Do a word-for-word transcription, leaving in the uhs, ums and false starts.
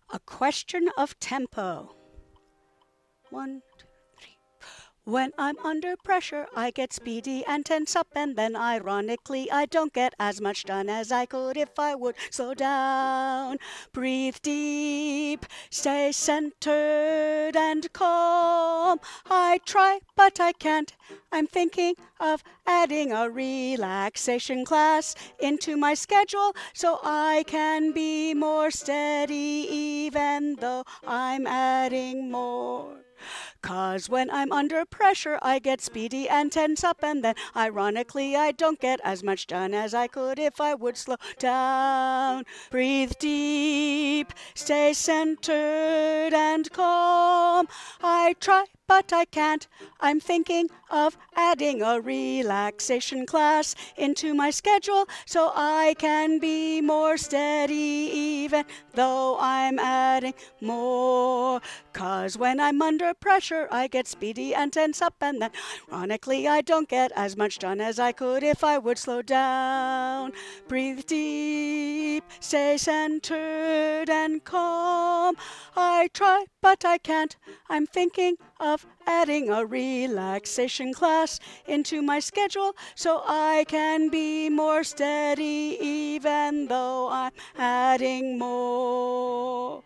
A question of tempo. One, two, three. When I'm under pressure, I get speedy and tense up, and then ironically, I don't get as much done as I could if I would slow down. Breathe deep, stay centered and calm. I try, but I can't. I'm thinking of adding a relaxation class into my schedule so I can be more steady even though I'm adding more. 'Cause when I'm under pressure, I get speedy and tense up, and then ironically, I don't get as much done as I could if I would slow down. Breathe deep, stay centered and calm. I try, but I can't. I'm thinking of adding a relaxation class into my schedule so I can be more steady even though I'm adding more. 'Cause when I'm under pressure, I get speedy and tense up, and then ironically, I don't get as much done as I could if I would slow down. Breathe deep, stay centered and calm. I try, but I can't. I'm thinking of adding a relaxation class into my schedule so I can be more steady even though I'm adding more.